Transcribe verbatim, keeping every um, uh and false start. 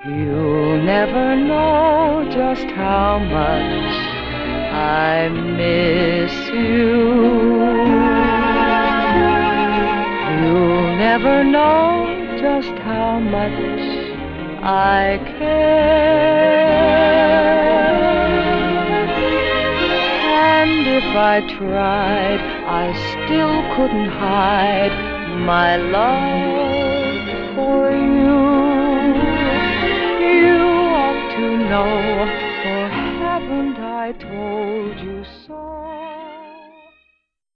You'll never know just how much I miss you. You'll never know just how much I care. And if I tried, I still couldn't hide my love for you.